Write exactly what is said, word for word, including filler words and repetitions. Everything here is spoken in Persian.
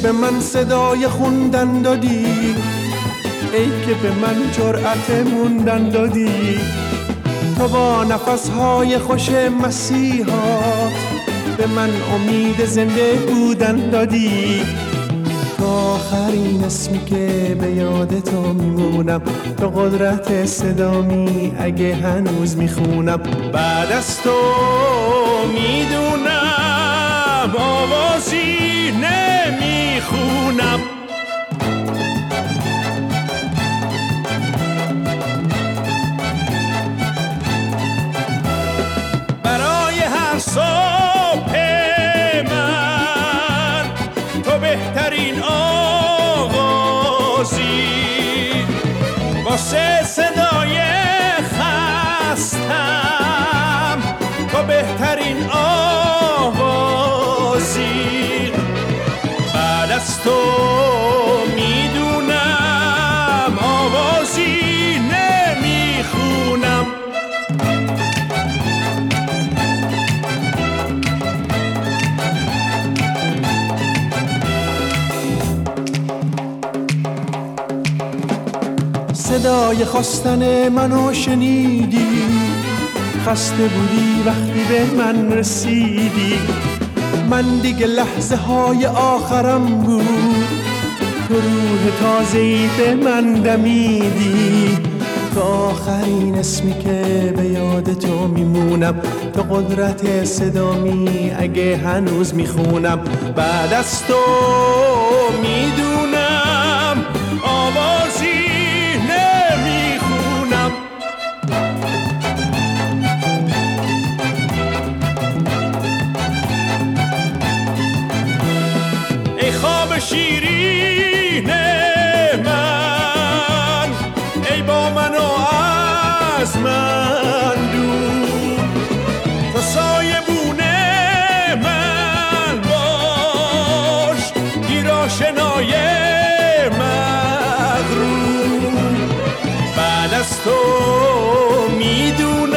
به من صدای خوندن دادی، ای که به من جرأت موندن دادی. تو با نفسهای خوش مسیحات به من امید زنده بودن دادی. تو آخرین اسمی که به یاد تو میمونم، تو قدرت صدامی اگه هنوز میخونم. بعد از تو میدونم آوازی نمیخونم. برای هر صبح من تو بهترین آغازی، واسه صدای خستم تو بهترین آوازی. بعد از تو میدونم آوازی نمیخونم. صدای خواستن منو شنیدی، خسته بودی وقتی به من رسیدی. من دیگه لحظه های آخرم بود، تو روح تازه‌ای به من دمیدی. تو آخرین اسمی که به یاد تو میمونم، تو قدرت صدامی اگه هنوز میخونم. بعد از تو میدونم آوازی نمیخونم. ای خواب شیرین من، ای با من و از من دور. تو سایبون من باش، گیراشنای مغرور. بعد از تو میدونم